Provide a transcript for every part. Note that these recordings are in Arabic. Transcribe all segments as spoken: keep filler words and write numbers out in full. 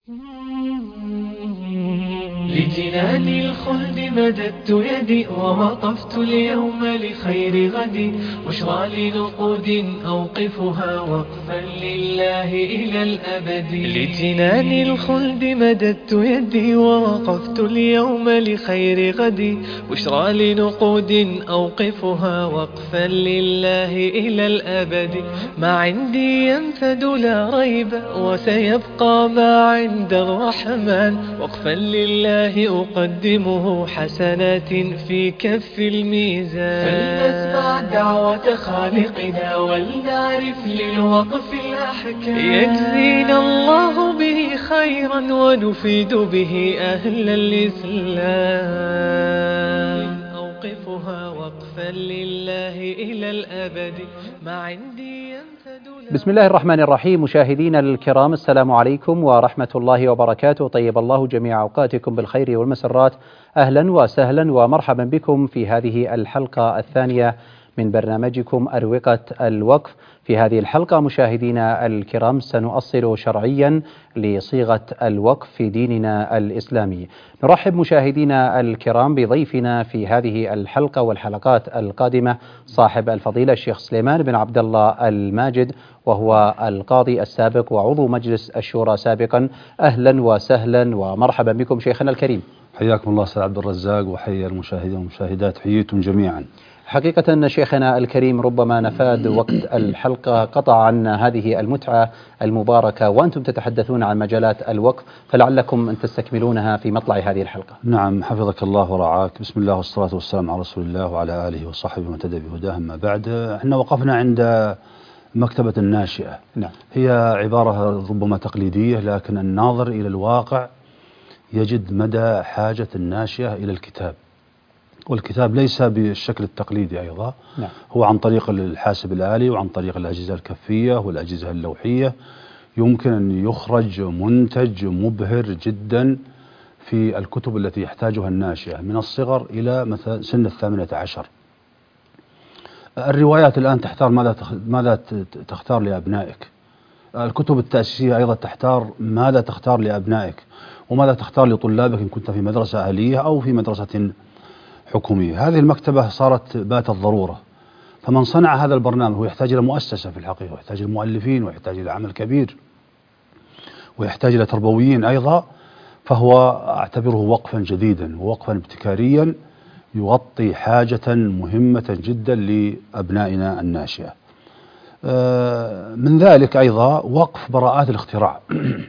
لجنان الخلد مددت يدي ووقفت اليوم لخير غدي، بشرى لنقود أوقفها وقفا لله إلى الأبد. لجنان الخلد مددت يدي ووقفت اليوم لخير غدي، بشرى لنقود أوقفها وقفا لله إلى الأبد. ما عندي ينفد لا ريب وسيبقى ما عند الرحمن، وقفا لله أقدمه حسنات في كف الميزان. فلنتبع دعوة خالقنا ولنعرف للوقف الأحكام، يجزينا الله به خيرا ونفيد به أهل الإسلام. أوقفها وقفا لله إلى الأبد. ما عندي ينفد. بسم الله الرحمن الرحيم. مشاهدينا الكرام، السلام عليكم ورحمة الله وبركاته. طيب الله جميع أوقاتكم بالخير والمسرات. أهلا وسهلا ومرحبا بكم في هذه الحلقة الثانية من برنامجكم أروقة الوقف. في هذه الحلقة مشاهدينا الكرام سنؤصل شرعيا لصيغة الوقف في ديننا الإسلامي. نرحب مشاهدينا الكرام بضيفنا في هذه الحلقة والحلقات القادمة صاحب الفضيلة الشيخ سليمان بن عبد الله الماجد، وهو القاضي السابق وعضو مجلس الشورى سابقا. أهلا وسهلا ومرحبا بكم شيخنا الكريم. حياكم الله أستاذ عبد الرزاق، وحيا المشاهدين والمشاهدات، حييتم جميعا. حقيقة شيخنا الكريم ربما نفاد وقت الحلقة، قطع عنا هذه المتعة المباركة وأنتم تتحدثون عن مجالات الوقف، فلعلكم أن تستكملونها في مطلع هذه الحلقة. نعم، حفظك الله ورعاك. بسم الله والصلاة والسلام على رسول الله وعلى آله وصحبه ومن تبع بهداه. أما بعد، احنا وقفنا عند مكتبة الناشئة. نعم. هي عبارة ربما تقليدية، لكن الناظر إلى الواقع يجد مدى حاجة الناشئة إلى الكتاب، والكتاب ليس بالشكل التقليدي أيضا. نعم. هو عن طريق الحاسب الآلي وعن طريق الأجهزة الكفية والأجهزة اللوحية يمكن أن يخرج منتج مبهر جدا في الكتب التي يحتاجها الناشئة من الصغر إلى مثلا سن الثامنة عشر. الروايات الآن تحتار ماذا ماذا تختار لأبنائك. الكتب التأسيسية أيضا تحتار ماذا تختار لأبنائك وماذا تختار لطلابك إن كنت في مدرسة أهلية أو في مدرسة حكومية. هذه المكتبة صارت بات الضرورة، فمن صنع هذا البرنامج هو يحتاج إلى مؤسسة في الحقيقة، ويحتاج إلى مؤلفين، ويحتاج إلى عمل كبير، ويحتاج إلى تربويين أيضا. فهو أعتبره وقفا جديدا ووقفا ابتكاريا يغطي حاجة مهمة جدا لأبنائنا الناشئة. من ذلك أيضا وقف براءات الاختراع.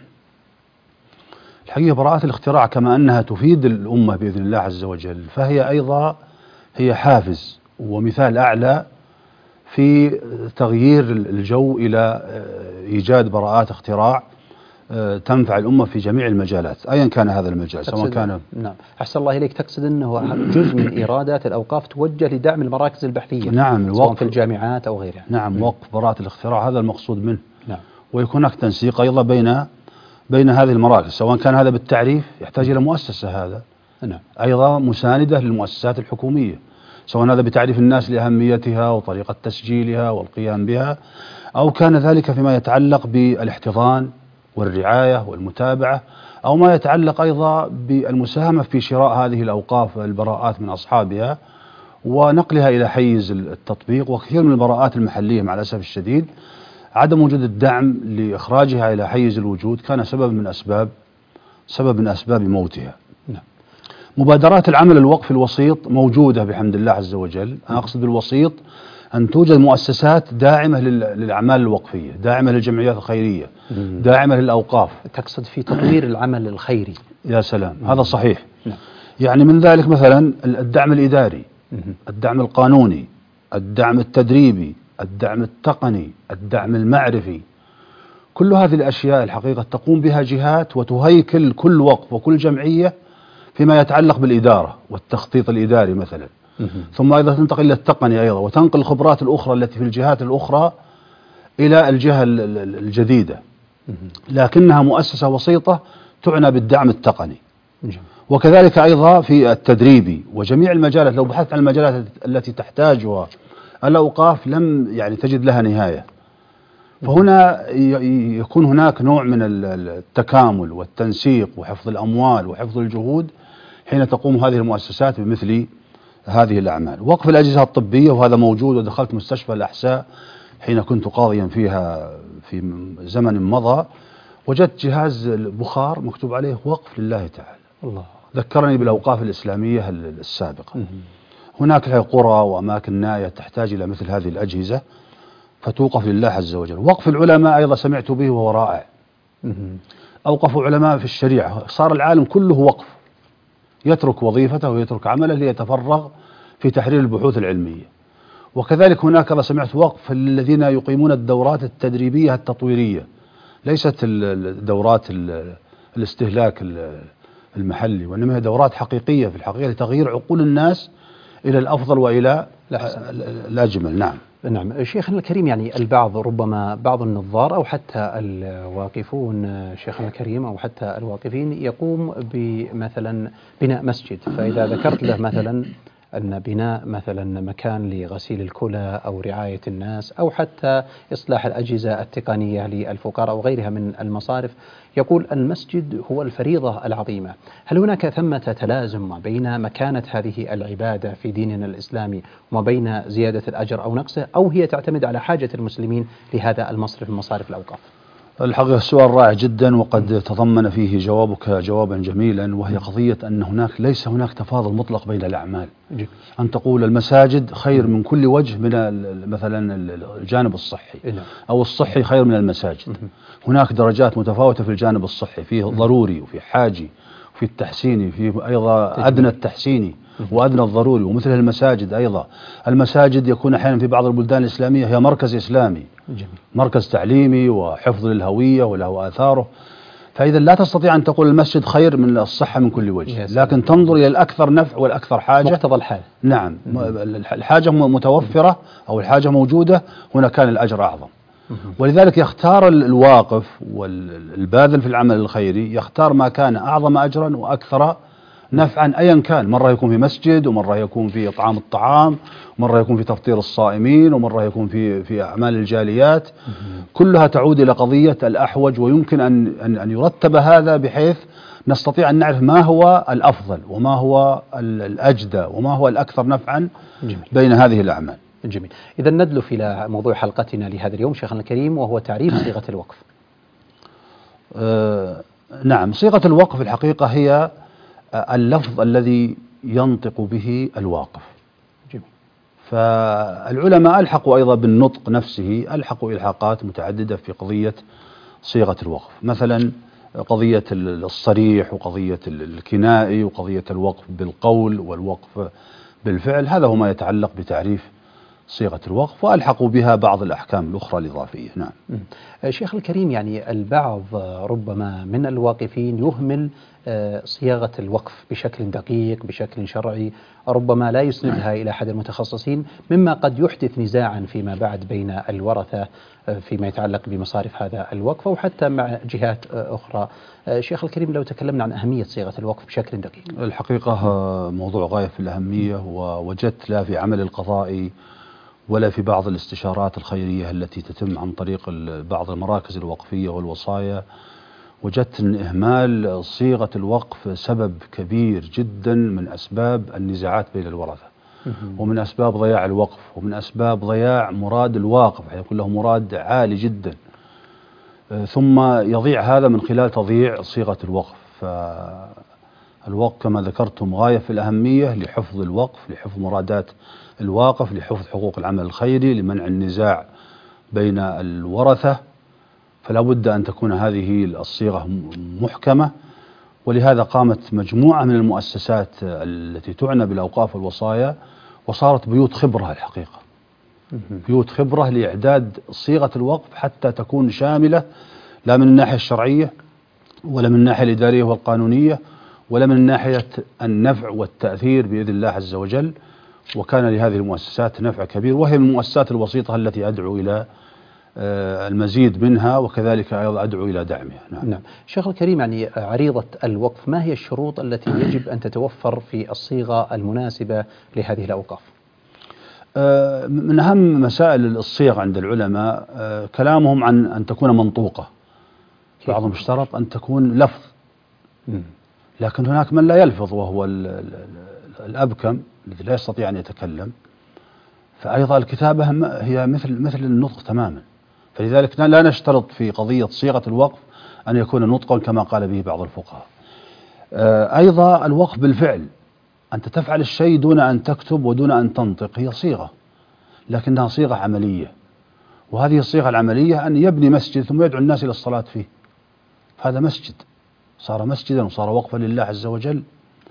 الحقيقة براءات الاختراع كما أنها تفيد الأمة بإذن الله عز وجل، فهي أيضا هي حافز ومثال أعلى في تغيير الجو إلى إيجاد براءات اختراع تنفع الأمة في جميع المجالات أيا كان هذا المجال، سواء كان. نعم، أحسن الله إليك. تقصد أنه جزء من إيرادات الأوقاف توجه لدعم المراكز البحثية. نعم، سواء في الجامعات أو غيرها. نعم، وقف براءة الاختراع هذا المقصود منه. نعم. ويكون هناك تنسيق أيضا بين بين هذه المراكز، سواء كان هذا بالتعريف يحتاج إلى مؤسسة، هذا نعم أيضا مساندة للمؤسسات الحكومية، سواء هذا بتعريف الناس لأهميتها وطريقة تسجيلها والقيام بها، أو كان ذلك فيما يتعلق بالاحتضان والرعاية والمتابعة، أو ما يتعلق أيضا بالمساهمة في شراء هذه الأوقاف البراءات من أصحابها ونقلها إلى حيز التطبيق. وكثير من البراءات المحلية مع الأسف الشديد عدم وجود الدعم لإخراجها إلى حيز الوجود كان سبب من أسباب سبب من أسباب موتها. نعم. مبادرات العمل الوقفي الوسيط موجودة بحمد الله عز وجل. أنا أقصد بالوسيط أن توجد مؤسسات داعمة للأعمال الوقفية، داعمة للجمعيات الخيرية، داعمة للأوقاف. تقصد في تطوير العمل الخيري. يا سلام، هذا صحيح. نعم. يعني من ذلك مثلا الدعم الإداري، الدعم القانوني، الدعم التدريبي، الدعم التقني، الدعم المعرفي. كل هذه الأشياء الحقيقة تقوم بها جهات وتهيكل كل وقف وكل جمعية فيما يتعلق بالإدارة والتخطيط الإداري مثلا. ثم أيضا تنتقل إلى التقني أيضا، وتنقل الخبرات الأخرى التي في الجهات الأخرى إلى الجهة الجديدة، لكنها مؤسسة وسيطة تعنى بالدعم التقني. وكذلك أيضا في التدريبي وجميع المجالات. لو بحثت عن المجالات التي تحتاجها الأوقاف لم يعني تجد لها نهاية. فهنا يكون هناك نوع من التكامل والتنسيق وحفظ الأموال وحفظ الجهود حين تقوم هذه المؤسسات بمثل هذه الأعمال. وقف الأجهزة الطبية وهذا موجود، ودخلت مستشفى الأحساء حين كنت قاضيا فيها في زمن مضى، وجدت جهاز البخار مكتوب عليه وقف لله تعالى. الله. ذكرني بالأوقاف الإسلامية السابقة. هناك قرى وأماكن نائية تحتاج إلى مثل هذه الأجهزة فتوقف لله عز وجل. وقف العلماء أيضا سمعت به وهو رائع. أوقفوا علماء في الشريعة، صار العالم كله وقف، يترك وظيفته ويترك عمله ليتفرغ في تحرير البحوث العلمية. وكذلك هناك أنا سمعت وقف الذين يقيمون الدورات التدريبية التطويرية، ليست الدورات الاستهلاك المحلي، وإنما هي دورات حقيقية في الحقيقة لتغيير عقول الناس إلى الأفضل وإلى الأجمل. نعم. نعم شيخنا الكريم، يعني البعض ربما بعض النظار أو حتى الواقفون شيخنا الكريم أو حتى الواقفين يقوم بمثلا بناء مسجد، فإذا ذكرت له مثلا أن بناء مثلا مكان لغسيل الكلى أو رعاية الناس أو حتى إصلاح الأجهزة التقنية للفقراء أو غيرها من المصارف، يقول المسجد هو الفريضة العظيمة. هل هناك ثمة تلازم ما بين مكانة هذه العبادة في ديننا الإسلامي وما بين زيادة الأجر أو نقصه، أو هي تعتمد على حاجة المسلمين لهذا المصرف من مصارف الأوقاف؟ الحقيقة السؤال رائع جدا، وقد تضمن فيه جوابك جوابا جميلا، وهي قضية أن هناك ليس هناك تفاضل مطلق بين الأعمال. أن تقول المساجد خير من كل وجه من مثلا الجانب الصحي، أو الصحي خير من المساجد. هناك درجات متفاوتة في الجانب الصحي، فيه ضروري وفي حاجي وفي التحسيني، فيه أيضا أدنى التحسيني وأدنى الضروري، ومثل المساجد أيضا. المساجد يكون أحيانا في بعض البلدان الإسلامية هي مركز إسلامي، جميل. مركز تعليمي وحفظ للهوية وله آثاره. فإذا لا تستطيع أن تقول المسجد خير من الصحة من كل وجه، لكن تنظر إلى الأكثر نفع والأكثر حاجة، مقتضى الحال. نعم. الحاجة متوفرة أو الحاجة موجودة، هنا كان الأجر أعظم. ولذلك يختار الواقف والباذل في العمل الخيري، يختار ما كان أعظم أجرا وأكثر نفعا أيا كان. مرة يكون في مسجد، ومرة يكون في إطعام الطعام، ومرة يكون في تفطير الصائمين، ومرة يكون في في أعمال الجاليات. كلها تعود إلى قضية الأحوج، ويمكن أن أن أن يرتب هذا بحيث نستطيع أن نعرف ما هو الأفضل وما هو الأجدى وما هو الأكثر نفعا بين هذه الأعمال. جميل. إذا ندلف إلى موضوع حلقتنا لهذا اليوم شيخنا الكريم، وهو تعريف صيغة الوقف. آه نعم، صيغة الوقف الحقيقة هي اللفظ الذي ينطق به الواقف. جميل. فالعلماء ألحقوا أيضا بالنطق نفسه، ألحقوا إلحاقات متعددة في قضية صيغة الوقف، مثلا قضية الصريح وقضية الكنائي وقضية الوقف بالقول والوقف بالفعل. هذا هو ما يتعلق بتعريف صيغة الوقف، وألحقوا بها بعض الأحكام الأخرى الإضافية. نعم. شيخ الكريم، يعني البعض ربما من الواقفين يهمل صياغة الوقف بشكل دقيق بشكل شرعي، ربما لا يسندها إلى أحد المتخصصين، مما قد يحدث نزاعا فيما بعد بين الورثة فيما يتعلق بمصارف هذا الوقف، أو حتى مع جهات أخرى. شيخ الكريم، لو تكلمنا عن أهمية صياغة الوقف بشكل دقيق. الحقيقة موضوع غاية في الأهمية، ووجدت لا في عمل القضائي ولا في بعض الاستشارات الخيرية التي تتم عن طريق بعض المراكز الوقفية والوصايا، وجدت أن إهمال صيغة الوقف سبب كبير جدا من أسباب النزاعات بين الورثة، ومن أسباب ضياع الوقف، ومن أسباب ضياع مراد الواقف، يكون له مراد عالي جدا، ثم يضيع هذا من خلال تضييع صيغة الوقف. فالوقف كما ذكرتم غاية في الأهمية لحفظ الوقف، لحفظ مرادات الواقف، لحفظ حقوق العمل الخيري، لمنع النزاع بين الورثة. فلا بد أن تكون هذه الصيغة محكمة، ولهذا قامت مجموعة من المؤسسات التي تعنى بالأوقاف والوصايا، وصارت بيوت خبرة الحقيقة، بيوت خبرة لإعداد صيغة الوقف حتى تكون شاملة، لا من الناحية الشرعية ولا من الناحية الإدارية والقانونية ولا من ناحية النفع والتأثير بإذن الله عز وجل. وكان لهذه المؤسسات نفع كبير، وهي من المؤسسات الوسيطة التي أدعو إلى المزيد منها، وكذلك أيضا أدعو إلى دعمها. نعم. نعم. شيخ الكريم، يعني عريضة الوقف، ما هي الشروط التي يجب أن تتوفر في الصيغة المناسبة لهذه الأوقاف؟ من أهم مسائل الصيغ عند العلماء كلامهم عن أن تكون منطوقة. بعضهم اشترط أن تكون لفظ، لكن هناك من لا يلفظ وهو الأبكم الذي لا يستطيع أن يتكلم، فأيضا الكتابة هي مثل مثل النطق تماما. فلذلك لا نشترط في قضية صيغة الوقف أن يكون نطقا كما قال به بعض الفقهاء. أيضا الوقف بالفعل، أنت تفعل الشيء دون أن تكتب ودون أن تنطق، هي صيغة لكنها صيغة عملية، وهذه الصيغة العملية أن يبني مسجد ثم يدعو الناس إلى الصلاة فيه، هذا مسجد، صار مسجدا وصار وقفا لله عز وجل،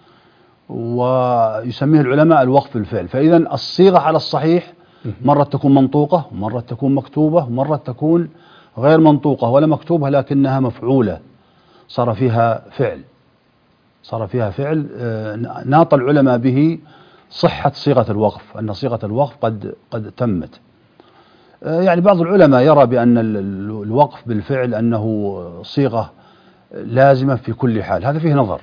ويسميه العلماء الوقف بالفعل. فإذا الصيغة على الصحيح مرة تكون منطوقة ومرة تكون مكتوبة ومرة تكون غير منطوقة ولا مكتوبة لكنها مفعولة، صار فيها فعل صار فيها فعل ناط العلماء به صحة صيغة الوقف، أن صيغة الوقف قد قد تمت. يعني بعض العلماء يرى بأن الوقف بالفعل أنه صيغة لازمة في كل حال، هذا فيه نظر.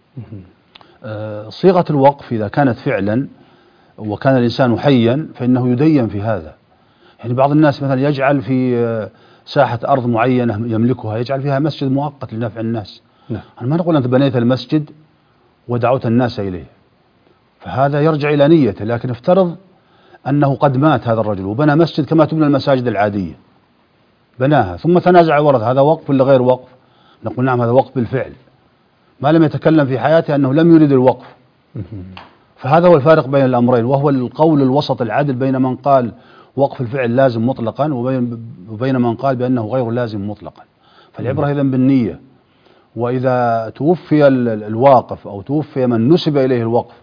صيغة الوقف إذا كانت فعلا وكان الإنسان حيا فإنه يدين في هذا. يعني بعض الناس مثلا يجعل في ساحة أرض معينة يملكها يجعل فيها مسجد مؤقت لنفع الناس. نعم. أنا ما نقول أنت بنيت المسجد ودعوت الناس إليه، فهذا يرجع إلى نيته، لكن افترض أنه قد مات هذا الرجل وبنى مسجد كما تبنى المساجد العادية، بناها ثم تنازع ورث، هذا وقف ولا غير وقف؟ نقول نعم هذا وقف بالفعل، ما لم يتكلم في حياته أنه لم يريد الوقف. فهذا هو الفارق بين الأمرين، وهو القول الوسط العدل بين من قال وقف الفعل لازم مطلقا وبين, وبين من قال بأنه غير لازم مطلقا. فالعبرة إذن بالنية، وإذا توفي الواقف أو توفي من نسب إليه الوقف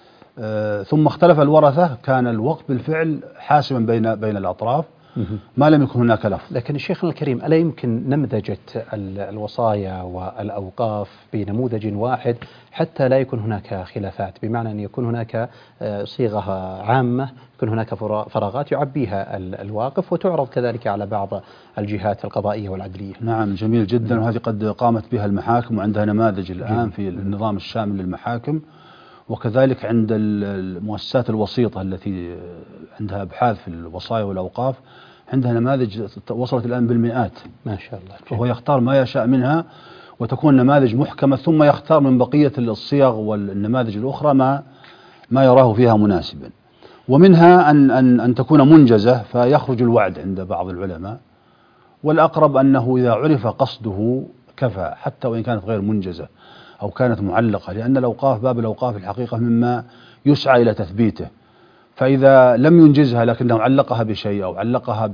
آه ثم اختلف الورثة كان الوقف بالفعل حاسما بين بين الأطراف ما لم يكن هناك لفظ. لكن الشيخ الكريم ألا يمكن نمذجة الوصايا والأوقاف بنموذج واحد حتى لا يكون هناك خلافات، بمعنى أن يكون هناك صيغة عامة يكون هناك فراغات يعبيها الواقف وتعرض كذلك على بعض الجهات القضائية والعدلية؟ نعم جميل جدا، وهذه قد قامت بها المحاكم وعندها نماذج الآن في النظام الشامل للمحاكم، وكذلك عند المؤسسات الوسيطة التي عندها أبحاث في الوصايا والأوقاف عندها نماذج وصلت الآن بالمئات ما شاء الله. فهو يختار ما يشاء منها وتكون نماذج محكمة، ثم يختار من بقية الصيغ والنماذج الأخرى ما ما يراه فيها مناسبا. ومنها أن أن أن تكون منجزة فيخرج الوعد عند بعض العلماء، والأقرب أنه إذا عرف قصده كفى حتى وإن كانت غير منجزة أو كانت معلقة، لأن الأوقاف باب الأوقاف الحقيقة مما يسعى إلى تثبيته، فإذا لم ينجزها لكنه علقها بشيء أو علقها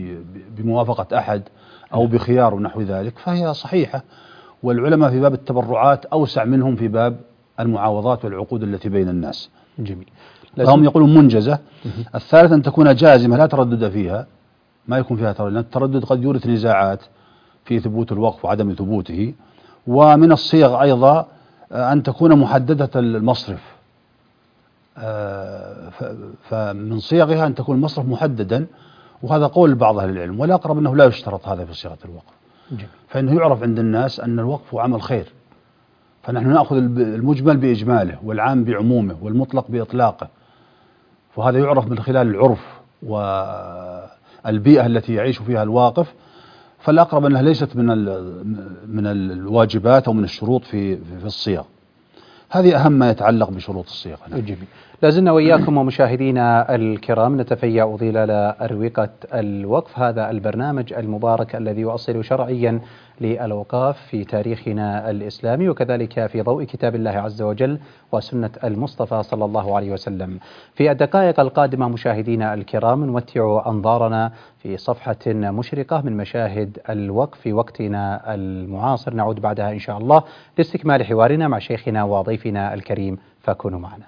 بموافقة أحد أو بخيار ونحو ذلك فهي صحيحة. والعلماء في باب التبرعات أوسع منهم في باب المعاوضات والعقود التي بين الناس. جميل. فهم يقولون منجزة. الثالث أن تكون جازمة لا تردد فيها، ما يكون فيها تردد، لأن التردد قد يورث نزاعات في ثبوت الوقف وعدم ثبوته. ومن الصيغ أيضا أن تكون محددة المصرف، فمن صيغها أن تكون المصرف محددا، وهذا قول بعض أهل العلم، والأقرب أنه لا يشترط هذا في صيغة الوقف. جميل. فإنه يعرف عند الناس أن الوقف هو عمل خير، فنحن نأخذ المجمل بإجماله والعام بعمومه والمطلق بإطلاقه، وهذا يعرف من خلال العرف والبيئة التي يعيش فيها الواقف. فالأقرب أنها ليست من من الواجبات أو من الشروط في في الصيغ. هذه أهم ما يتعلق بشروط الصيغة. جميل. لازلنا وإياكم ومشاهدينا الكرام نتفيأ ظلال أروقة الوقف، هذا البرنامج المبارك الذي يؤصل شرعيا للأوقاف في تاريخنا الإسلامي، وكذلك في ضوء كتاب الله عز وجل وسنة المصطفى صلى الله عليه وسلم. في الدقائق القادمة مشاهدينا الكرام نمتع أنظارنا في صفحة مشرقة من مشاهد الوقف في وقتنا المعاصر، نعود بعدها إن شاء الله لاستكمال حوارنا مع شيخنا وضيفنا الكريم، فكونوا معنا.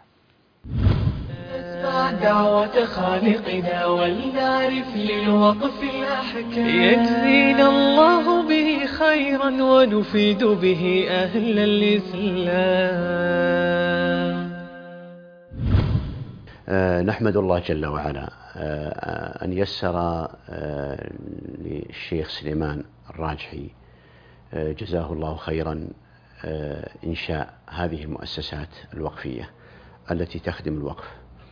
نسمع دعوة خالقنا ولنعرف للوقف الأحكام، يجزينا الله به خيرا ونفيد به أهل الإسلام. آه نحمد الله جل وعلا آه أن يسر آه للشيخ سليمان الراجحي آه جزاه الله خيرا آه إنشاء هذه المؤسسات الوقفية التي تخدم الوقف،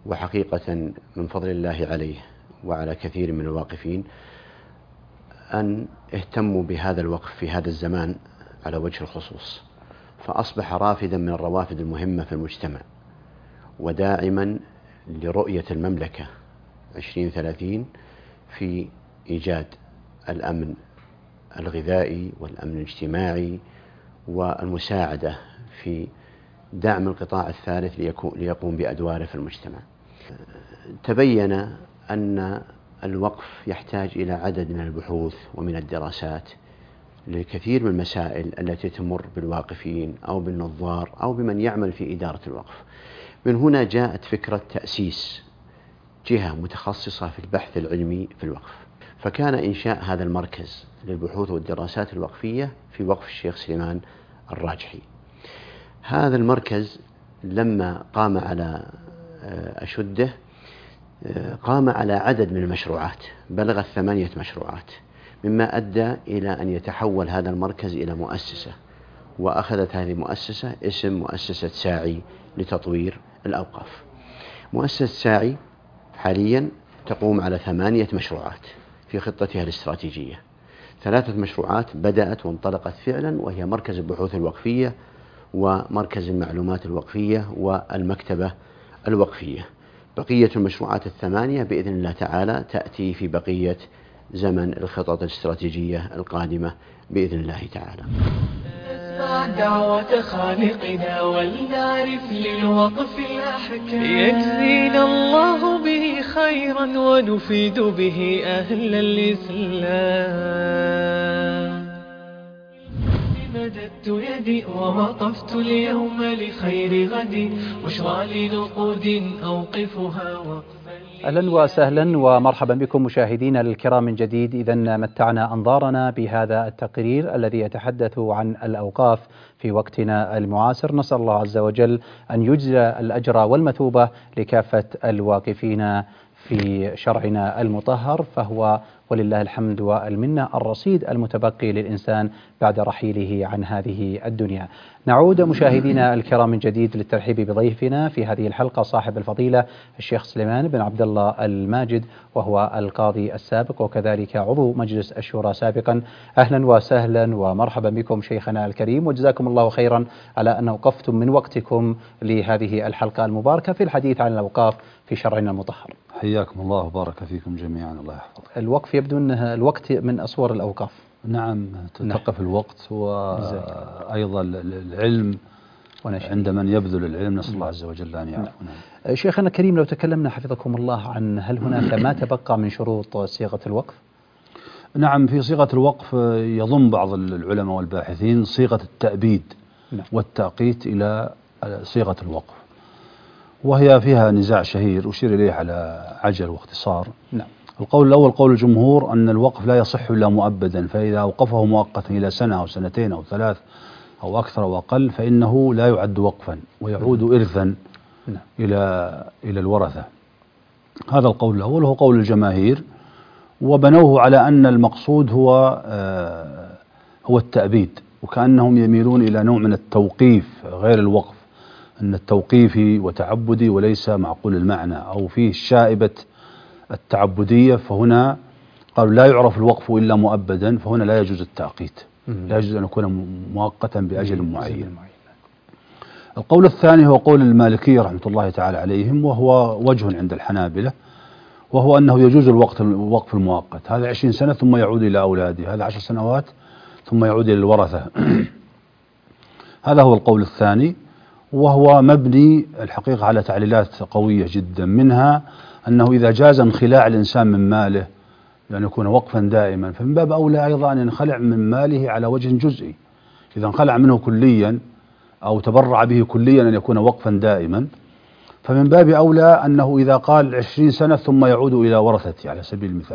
وحقيقة من فضل الله عليه وعلى كثير من الواقفين أن اهتموا بهذا الوقف في هذا الزمان على وجه الخصوص، فأصبح رافدا من الروافد المهمة في المجتمع وداعما لرؤية المملكة عشرين ثلاثين في إيجاد الأمن الغذائي والأمن الاجتماعي والمساعدة في دعم القطاع الثالث ليقوم بأدواره في المجتمع. تبين أن الوقف يحتاج إلى عدد من البحوث ومن الدراسات لكثير من المسائل التي تمر بالواقفين أو بالنظار أو بمن يعمل في إدارة الوقف. من هنا جاءت فكرة تأسيس جهة متخصصة في البحث العلمي في الوقف، فكان إنشاء هذا المركز للبحوث والدراسات الوقفية في وقف الشيخ سليمان الراجحي. هذا المركز لما قام على أشده قام على عدد من المشروعات بلغت ثمانية مشروعات، مما أدى إلى أن يتحول هذا المركز إلى مؤسسة، وأخذت هذه المؤسسة اسم مؤسسة ساعي لتطوير الأوقاف. مؤسسة ساعي حاليا تقوم على ثمانية مشروعات في خطتها الاستراتيجية. ثلاثة مشروعات بدأت وانطلقت فعلا، وهي مركز البحوث الوقفية ومركز المعلومات الوقفية والمكتبة الوقفية. بقية المشروعات الثمانية بإذن الله تعالى تأتي في بقية زمن الخطط الاستراتيجية القادمة بإذن الله تعالى. نسمع دعوة خالقنا ولنعرف للوقف الأحكام، يجزينا الله به خيرا ونفيد به أهل الإسلام. مددت يدي ووقفت اليوم لخير غد، بشرى لنقود أوقفها وقفا. أهلا وسهلا ومرحبا بكم مشاهدينا الكرام من جديد. إذن متعنا أنظارنا بهذا التقرير الذي يتحدث عن الأوقاف في وقتنا المعاصر. نسأل الله عز وجل أن يجزل الأجر والمثوبة لكافة الواقفين في شرعنا المطهر، فهو ولله الحمد والمنة الرصيد المتبقي للإنسان بعد رحيله عن هذه الدنيا. نعود مشاهدينا الكرام من جديد للترحيب بضيفنا في هذه الحلقة صاحب الفضيلة الشيخ سليمان بن عبد الله الماجد، وهو القاضي السابق وكذلك عضو مجلس الشورى سابقا. أهلا وسهلا ومرحبا بكم شيخنا الكريم، وجزاكم الله خيرا على أن أوقفتم من وقتكم لهذه الحلقة المباركة في الحديث عن الأوقاف في شرعنا المطهر. حياكم الله وبارك فيكم جميعا، الله يحفظك. الوقف يبدو أنها الوقت من أصور الأوقاف. نعم، توقف الوقت، وأيضا العلم عند من يبذل العلم، نسأل الله عز وجل أن يعفونا. نعم. شيخنا الكريم، لو تكلمنا حفظكم الله عن هل هناك ما تبقى من شروط صيغة الوقف؟ نعم، في صيغة الوقف يضم بعض العلماء والباحثين صيغة التأبيد نعم. والتأقيت إلى صيغة الوقف، وهي فيها نزاع شهير أشير إليه على عجل واختصار. نعم. القول الأول قول الجمهور أن الوقف لا يصح إلا مؤبدا، فإذا أوقفه مؤقتا إلى سنة أو سنتين أو ثلاث أو أكثر أو أقل فإنه لا يعد وقفا ويعود إرثا نعم. إلى إلى الورثة. هذا القول الأول، وهو قول الجماهير، وبنوه على أن المقصود هو آه هو التأبيد، وكأنهم يميلون إلى نوع من التوقيف غير الوقف، أن التوقيفي وتعبدي وليس معقول المعنى أو فيه شائبة التعبدية، فهنا قالوا لا يعرف الوقف إلا مؤبدا، فهنا لا يجوز التأقيت، لا يجوز أن يكون مؤقتا بأجل معين. القول الثاني هو قول المالكية رحمة الله تعالى عليهم، وهو وجه عند الحنابلة، وهو أنه يجوز الوقت الوقف المؤقت، هذا عشرين سنة ثم يعود إلى أولاده، هذا عشر سنوات ثم يعود إلى الورثة. هذا هو القول الثاني، وهو مبني الحقيقة على تعليلات قوية جدا، منها أنه إذا جاز انخلاع الإنسان من ماله لأن يعني يكون وقفا دائما، فمن باب أولى أيضا أن ينخلع من ماله على وجه جزئي. إذا انخلع منه كليا أو تبرع به كليا أن يكون وقفا دائما، فمن باب أولى أنه إذا قال عشرين سنة ثم يعود إلى ورثته على سبيل المثال.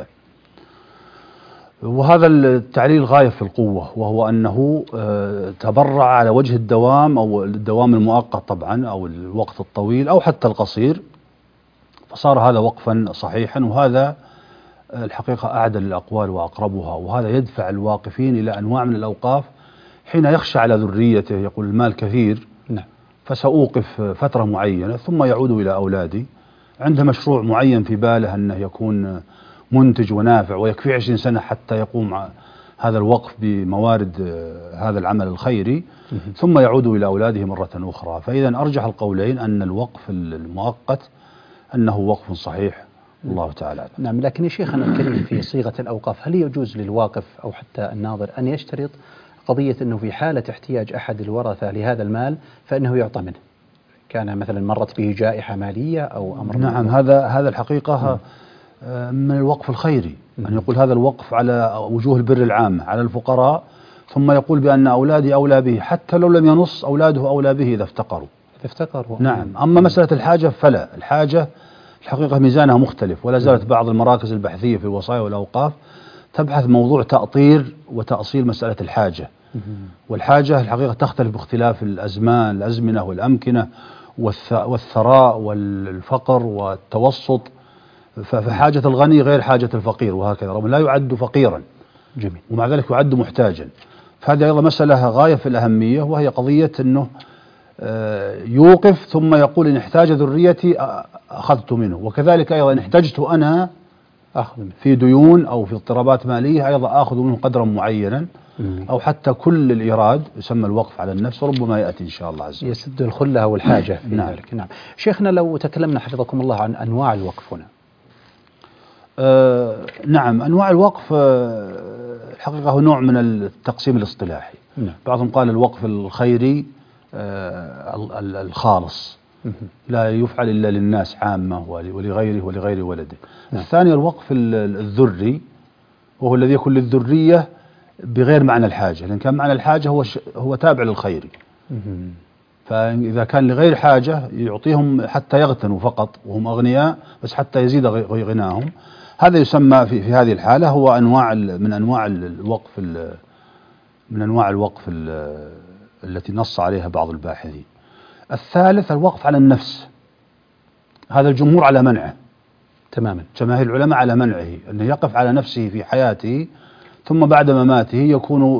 وهذا التعليل غاية في القوة، وهو أنه تبرع على وجه الدوام أو الدوام المؤقت طبعا أو الوقت الطويل أو حتى القصير، فصار هذا وقفا صحيحا، وهذا الحقيقة أعدل الأقوال وأقربها، وهذا يدفع الواقفين إلى أنواع من الأوقاف حين يخشى على ذريته، يقول المال كثير نعم. فسأوقف فترة معينة ثم يعود إلى أولادي، عنده مشروع معين في باله أنه يكون منتج ونافع ويكفي عشرين سنة حتى يقوم هذا الوقف بموارد هذا العمل الخيري، ثم يعود إلى أولاده مرة أخرى. فإذا أرجح القولين أن الوقف المؤقت أنه وقف صحيح، الله تعالى. نعم، لكن يا شيخنا الكريم في صيغة الأوقاف هل يجوز للواقف أو حتى الناظر أن يشترط قضية أنه في حالة احتياج أحد الورثة لهذا المال فإنه يعطى منه، كان مثلا مرت به جائحة مالية أو أمر؟ نعم، هذا هذا الحقيقة من الوقف الخيري، أن يقول هذا الوقف على وجوه البر العامة على الفقراء، ثم يقول بأن أولادي أولى به، حتى لو لم ينص أولاده أولى به إذا افتقروا. إذا افتقروا. نعم. أما مسألة الحاجة فلا، الحاجة الحقيقة ميزانها مختلف، ولا زالت بعض المراكز البحثية في الوصايا والأوقاف تبحث موضوع تأطير وتأصيل مسألة الحاجة. والحاجة الحقيقة تختلف باختلاف الأزمان الأزمنة والأمكنة والثراء والفقر والتوسط، فحاجة الغني غير حاجة الفقير، وهكذا، رغم لا يعد فقيرا. جميل. ومع ذلك يعد محتاجا. فهذه أيضا مسألة غاية في الأهمية، وهي قضية أنه يوقف ثم يقول إن احتاج ذريتي أخذت منه، وكذلك أيضا إن احتجت أنا في ديون أو في اضطرابات مالية أيضا آخذ منه قدرا معينا، أو حتى كل الإيراد يسمى الوقف على النفس، وربما يأتي إن شاء الله عز وجل يسد الخلة والحاجة في نعم. ذلك. نعم. شيخنا لو تكلمنا حفظكم الله عن أنواع الوقف هنا. آه نعم، أنواع الوقف آه الحقيقة هو نوع من التقسيم الاصطلاحي. نعم. بعضهم قال الوقف الخيري آه الخالص لا يفعل إلا للناس عامة ولغيره ولغير ولده. نعم. الثاني الوقف الذري، وهو الذي يكون للذرية بغير معنى الحاجة، لأن كان معنى الحاجة هو هو تابع للخيري. فإذا كان لغير حاجة يعطيهم حتى يغتنوا فقط وهم أغنياء، بس حتى يزيد غناهم. هذا يسمى في في هذه الحالة هو أنواع من أنواع الوقف من أنواع الوقف التي نص عليها بعض الباحثين. الثالث الوقف على النفس، هذا الجمهور على منعه تماما، جماهير العلماء على منعه، أنه يقف على نفسه في حياته، ثم بعد مماته يكون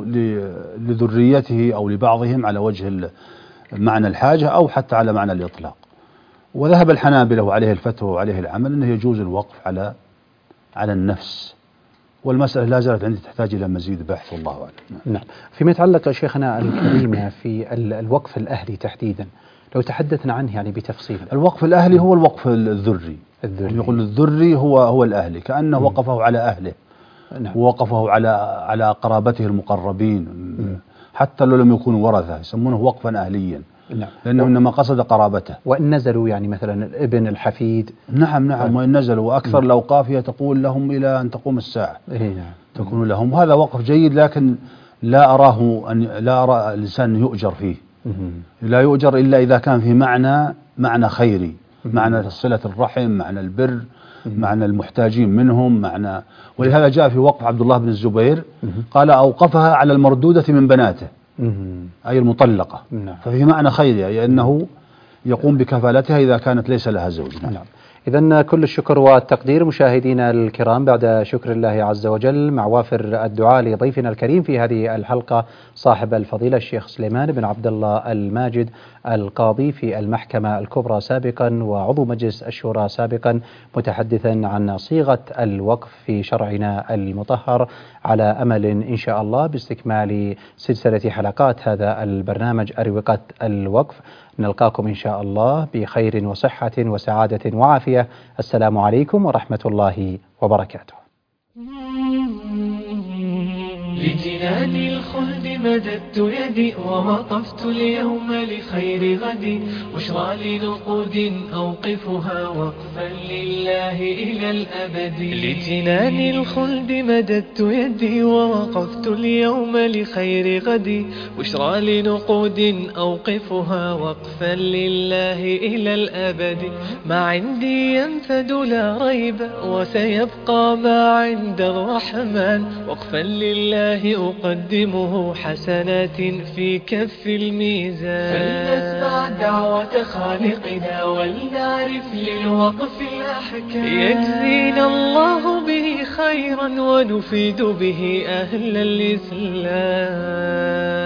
لذريته أو لبعضهم على وجه معنى الحاجة أو حتى على معنى الإطلاق. وذهب الحنابلة وعليه الفتوى وعليه العمل أنه يجوز الوقف على على النفس، والمسألة لا زالت عندي تحتاج إلى مزيد بحث، والله أعلم. نعم. فيما يتعلق شيخنا الكريم في الوقف الأهلي تحديدا، لو تحدثنا عنه يعني بتفصيل. الوقف الأهلي هو الوقف الذري، الذري. يقول الذري هو هو الأهلي، كأنه م. وقفه على أهله. نعم. ووقفه على على قرابته المقربين، م. حتى لو لم يكونوا ورثة يسمونه وقفا أهليا. نعم. لأنه و... إنما قصد قرابته. وإن نزلوا يعني مثلا الابن الحفيد. نعم نعم. وإن نزلوا، وأكثر الأوقاف هي تقول لهم إلى أن تقوم الساعة. إيه نعم. تكون لهم، وهذا وقف جيد، لكن لا أراه أن لا أرى الإنسان يؤجر فيه. م. لا يؤجر إلا إذا كان في معنى معنى خيري، م. معنى صلة الرحم، معنى البر، معنى المحتاجين منهم، معنى. ولهذا جاء في وقف عبد الله بن الزبير قال أوقفها على المردودة من بناته، أي المطلقة. نعم. ففي معنى خير، أي أنه يقوم بكفالتها إذا كانت ليس لها زوج. نعم. إذن كل الشكر والتقدير مشاهدينا الكرام، بعد شكر الله عز وجل مع وافر الدعاء لضيفنا الكريم في هذه الحلقة صاحب الفضيلة الشيخ سليمان بن عبد الله الماجد، القاضي في المحكمة الكبرى سابقا وعضو مجلس الشورى سابقا، متحدثا عن صيغة الوقف في شرعنا المطهر، على أمل إن شاء الله باستكمال سلسلة حلقات هذا البرنامج أروقة الوقف. نلقاكم إن شاء الله بخير وصحة وسعادة وعافية. السلام عليكم ورحمة الله وبركاته. لجنان الخلد مددت يدي ووقفت اليوم لخير غدي، بشرى لنقود أوقفها وقفا لله إلى الأبد. لجنان الخلد مددت يدي ووقفت اليوم لخير غدي، بشرى لنقود أوقفها وقفا لله إلى الأبد. ما عندي ينفد لا ريب وسيبقى ما عند الرحمن، وقفا لله أقدمه حسنات في كف الميزان. فلنسمع دعوة خالقنا ولنعرف للوقف الأحكام، يجزينا الله به خيرا ونفيد به أهل الإسلام.